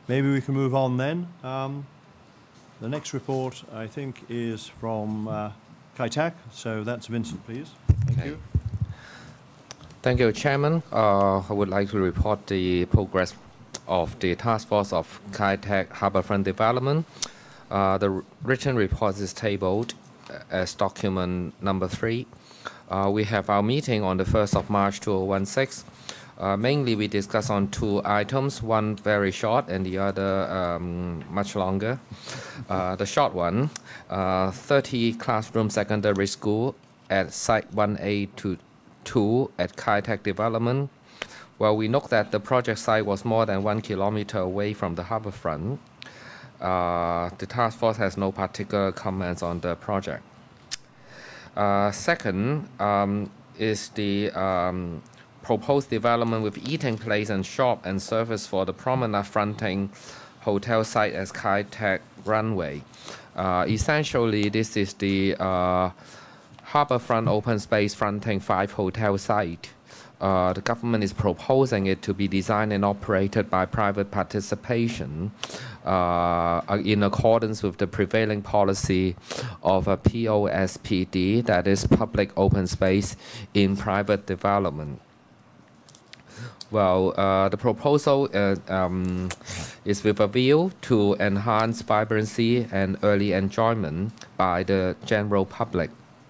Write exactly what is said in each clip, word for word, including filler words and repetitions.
maybe we can move on then. Um, the next report, I think, is from uh, Kai Tak. So that's Vincent, please. Thank okay. you. Thank you, Chairman. Uh, I would like to report the progress of the task force of Kai Tak Harbourfront Development. Uh, the written report is tabled as document number three. Uh, we have our meeting on the first of March two thousand sixteen. Uh, mainly we discuss on two items, one very short and the other um, much longer. Uh, the short one, uh, thirty classroom secondary school at site one A to two at Kai Tak Development. Well, we note that the project site was more than one kilometer away from the harbourfront. Uh, the task force has no particular comments on the project. Uh, second um, is the um, proposed development with eating place and shop and service for the promenade fronting hotel site as Kai Tak runway. Uh, essentially, this is the uh, harbourfront open space fronting five hotel site. Uh, the government is proposing it to be designed and operated by private participation uh, in accordance with the prevailing policy of a P O S P D, that is public open space in private development. Well, uh, the proposal uh, um, is with a view to enhance vibrancy and early enjoyment by the general public.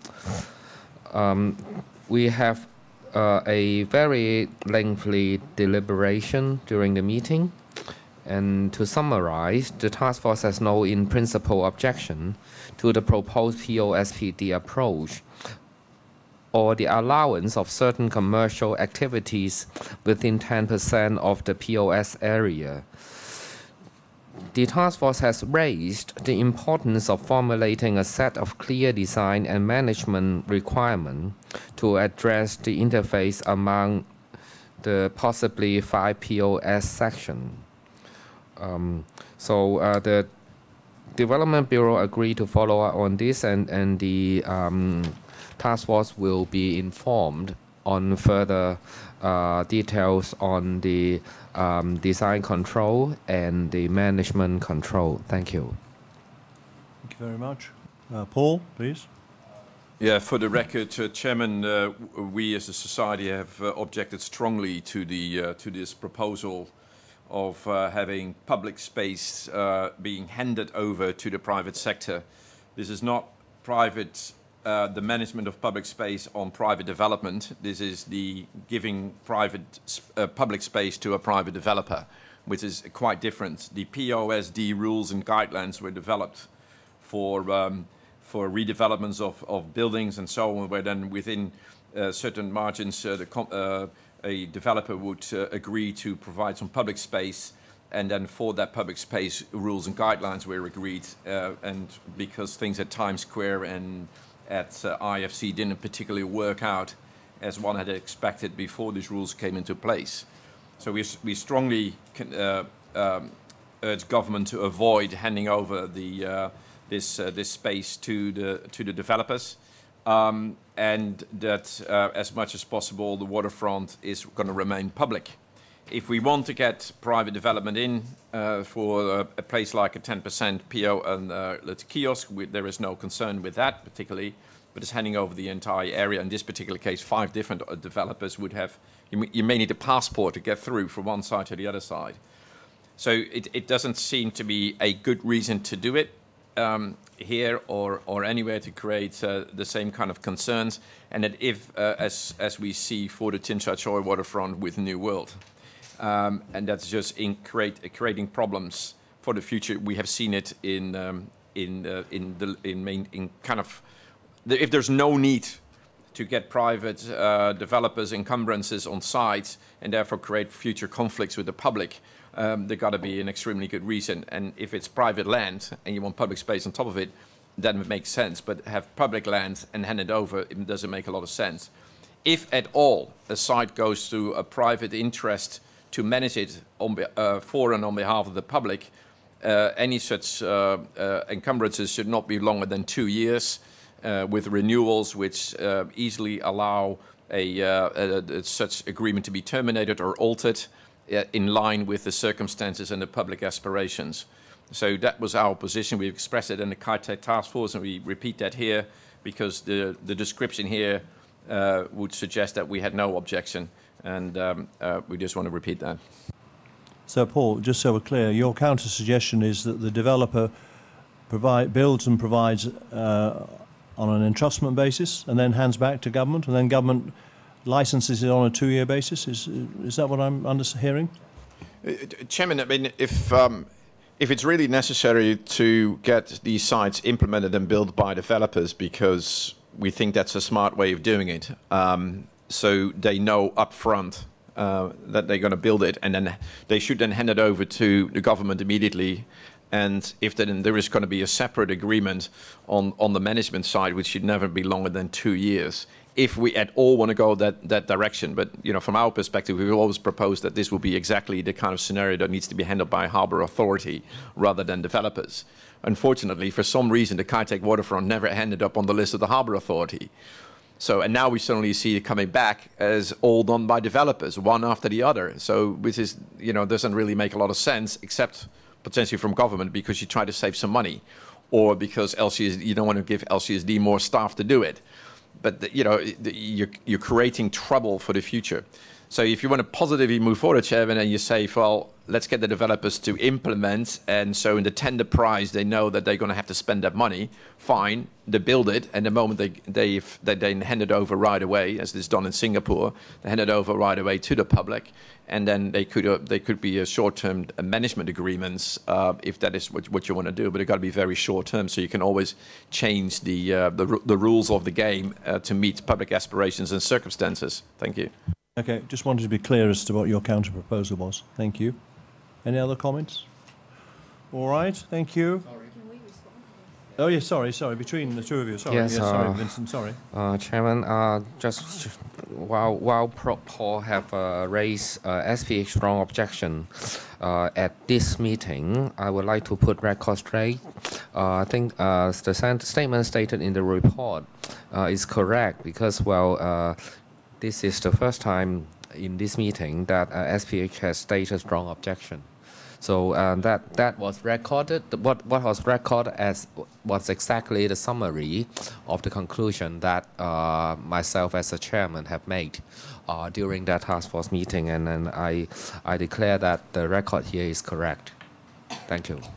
Um, we have uh, a very lengthy deliberation during the meeting. And to summarize, the task force has no in-principle objection to the proposed P O S P D approach or the allowance of certain commercial activities within ten percent of the P O S area. The task force has raised the importance of formulating a set of clear design and management requirements to address the interface among the possibly five P O S sections. Um, so uh, the Development Bureau agreed to follow up on this, and, and the um, task force will be informed on further uh, details on the um, design control and the management control. Thank you. Thank you very much. Uh, Paul, please. Yeah, for the record, uh, Chairman, uh, we as a society have uh, objected strongly to the uh, to this proposal of uh, having public space uh, being handed over to the private sector. This is not private, uh, the management of public space on private development. This is the giving private, uh, public space to a private developer, which is quite different. The P O S D rules and guidelines were developed for um, for redevelopments of, of buildings and so on, where then within uh, certain margins uh, the com uh, a developer would uh, agree to provide some public space, and then for that public space, rules and guidelines were agreed. Uh, and because things at Times Square and at uh, I F C didn't particularly work out as one had expected before these rules came into place. So we, we strongly can, uh, um, urge government to avoid handing over the, uh, this, uh, this space to the, to the developers. Um, and that uh, as much as possible the waterfront is going to remain public. If we want to get private development in uh, for a, a place like a ten percent P O and uh, let's kiosk, we, there is no concern with that particularly, but it's handing over the entire area. In this particular case, five different developers would have, you, you may need a passport to get through from one side to the other side. So it, it doesn't seem to be a good reason to do it. Um, here or, or anywhere to create uh, the same kind of concerns, and that if, uh, as, as we see for the Tsim Sha Tsui waterfront with New World, um, and that's just in create, uh, creating problems for the future. We have seen it in, um, in, uh, in, the, in, main, in kind of, the, if there's no need to get private uh, developers encumbrances on sites and therefore create future conflicts with the public, Um, there got to be an extremely good reason. And if it's private land and you want public space on top of it, then it makes sense. But have public land and hand it over, it doesn't make a lot of sense. If at all a site goes to a private interest to manage it on, uh, for and on behalf of the public, uh, any such uh, uh, encumbrances should not be longer than two years uh, with renewals which uh, easily allow a, uh, a, a, such agreement to be terminated or altered. uh, in line with the circumstances and the public aspirations. So that was our position. We expressed it in the Kai Tak Task Force, and we repeat that here because the, the description here uh, would suggest that we had no objection, and um, uh, we just want to repeat that. So, Paul, just so we're clear, your counter suggestion is that the developer provide, builds and provides uh, on an entrustment basis and then hands back to government, and then government licenses it on a two-year basis. Is is that what I'm under hearing? Uh, Chairman, I mean, if um, if it's really necessary to get these sites implemented and built by developers, because we think that's a smart way of doing it, um, so they know upfront uh, that they're going to build it, and then they should then hand it over to the government immediately. And if then there is going to be a separate agreement on, on the management side, which should never be longer than two years, if we at all want to go that, that direction. But, you know, from our perspective, we've always proposed that this will be exactly the kind of scenario that needs to be handled by a harbour authority rather than developers. Unfortunately, for some reason, the Kai Tak waterfront never ended up on the list of the harbour authority. So, and now we suddenly see it coming back as all done by developers, one after the other. So, which is, you know, doesn't really make a lot of sense, except potentially from government, because you try to save some money, or because L C S D, you don't want to give L C S D more staff to do it. But, you know, you're, you're creating trouble for the future. So if you want to positively move forward, Chairman, and you say, well, let's get the developers to implement, and so in the tender price, they know that they're going to have to spend that money, fine, they build it, and the moment they, they, they, they hand it over right away, as is done in Singapore, they hand it over right away to the public, and then they could, uh, they could be a short-term management agreements uh, if that is what, what you want to do, but it's got to be very short-term, so you can always change the, uh, the, the rules of the game uh, to meet public aspirations and circumstances. Thank you. Okay, just wanted to be clear as to what your counter proposal was. Thank you. Any other comments? All right, thank you. Sorry. Can we respond? Oh, yes, sorry, sorry, between the two of you. Sorry, Yes, yes, sorry, uh, Vincent, sorry. Uh, Chairman, uh, just while while Pro Paul have uh, raised uh, S P H strong objection uh, at this meeting, I would like to put record straight. Uh, I think uh, the statement stated in the report uh, is correct because, well, uh, this is the first time in this meeting that uh, S P H has stated strong objection. So um, that that was recorded. What what was recorded as was exactly the summary of the conclusion that uh, myself as a chairman have made uh, during that task force meeting, and then I I declare that the record here is correct. Thank you.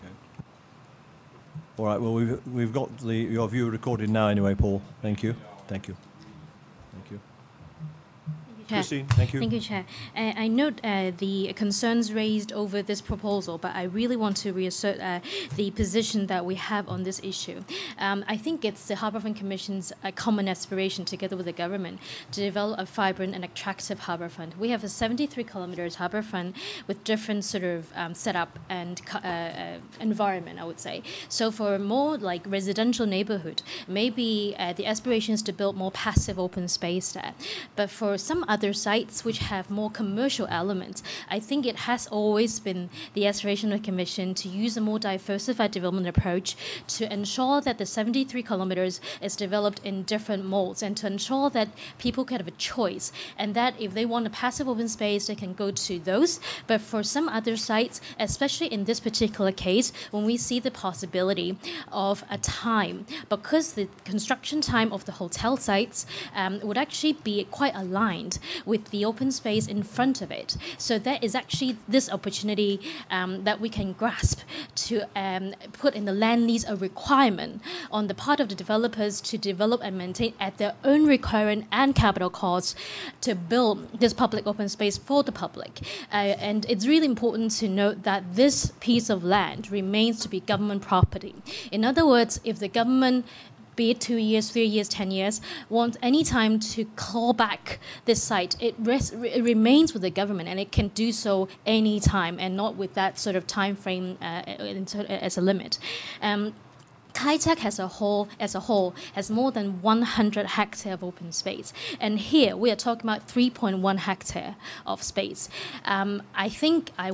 All right, well, we've, we've got the, your view recorded now anyway, Paul. Thank you. Thank you. Thank you. Chair. Christine, thank you. Thank you, Chair. Uh, I note uh, the concerns raised over this proposal, but I really want to reassert uh, the position that we have on this issue. Um, I think it's the Harbourfront Commission's uh, common aspiration, together with the government, to develop a vibrant and attractive harbourfront. We have a seventy-three kilometres harbourfront with different sort of um, setup and uh, uh, environment, I would say. So for more like residential neighbourhood, maybe uh, the aspiration is to build more passive open space there. But for some other other sites which have more commercial elements, I think it has always been the aspiration of the Commission to use a more diversified development approach to ensure that the seventy-three kilometres is developed in different modes, and to ensure that people can have a choice, and that if they want a passive open space, they can go to those. But for some other sites, especially in this particular case, when we see the possibility of a time, because the construction time of the hotel sites um, would actually be quite aligned with the open space in front of it. So there is actually this opportunity um, that we can grasp to um, put in the land lease a requirement on the part of the developers to develop and maintain at their own recurrent and capital costs to build this public open space for the public. Uh, and it's really important to note that this piece of land remains to be government property. In other words, if the government, be it two years, three years, ten years, want any time to claw back this site, it, res- it remains with the government, and it can do so any time, and not with that sort of time frame uh, as a limit. Um, Kai Tak as a whole, as a whole, has more than one hundred hectare of open space, and here we are talking about three point one hectare of space. Um, I think I would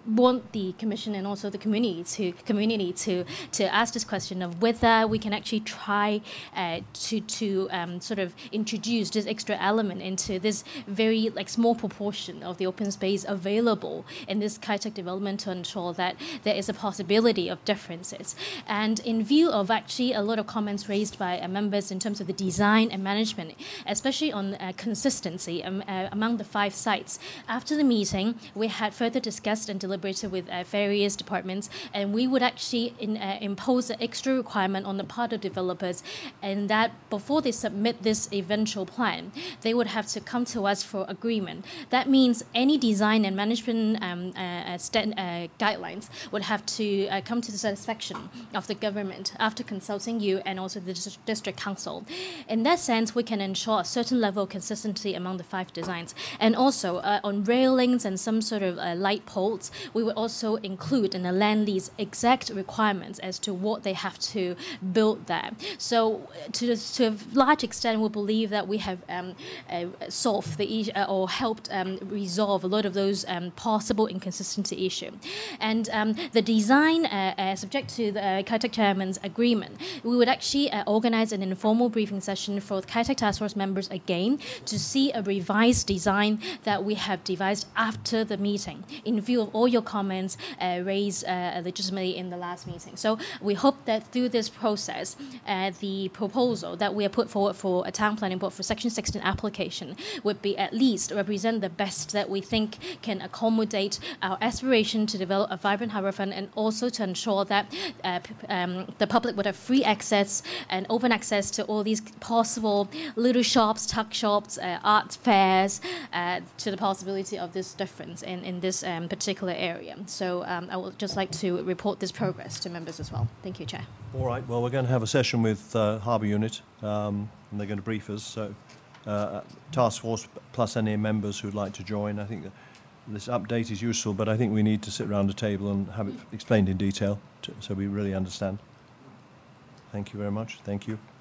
want the Commission and also the community to community to to ask this question of whether we can actually try uh, to to um, sort of introduce this extra element into this very like small proportion of the open space available in this Kai Tak development to ensure that there is a possibility of differences. And in view of actually a lot of comments raised by uh, members in terms of the design and management, especially on uh, consistency um, uh, among the five sites, after the meeting, we had further discussed and deliberated with uh, various departments, and we would actually in, uh, impose an extra requirement on the part of developers, and that before they submit this eventual plan, they would have to come to us for agreement. That means any design and management um, uh, stand, uh, guidelines would have to uh, come to the satisfaction of the government after consulting you and also the dis- district council. In that sense, we can ensure a certain level of consistency among the five designs. And also uh, on railings and some sort of uh, light poles, we would also include in the land lease exact requirements as to what they have to build there. So to, to a large extent, we believe that we have um, uh, solved the issue uh, or helped um, resolve a lot of those um, possible inconsistency issue. And um, the design, uh, uh, subject to the uh, Kai Tak Chairman's agreement, we would actually uh, organize an informal briefing session for the Kai Tak Task Force members again to see a revised design that we have devised after the meeting in view of all your comments uh, raised uh, legitimately in the last meeting. So we hope that through this process, uh, the proposal that we have put forward for a town planning board for Section sixteen application would be at least represent the best that we think can accommodate our aspiration to develop a vibrant harbourfront and also to ensure that uh, p- um, the public would have free access and open access to all these possible little shops, tuck shops, uh, art fairs, uh, to the possibility of this difference in, in this um, particular area. So um, I would just like to report this progress to members as well. Thank you, Chair. All right, well, we're going to have a session with uh, Harbour Unit, um, and they're going to brief us. So, uh, task force plus any members who'd like to join. I think that this update is useful, but I think we need to sit around a table and have it explained in detail to, so we really understand. Thank you very much. Thank you.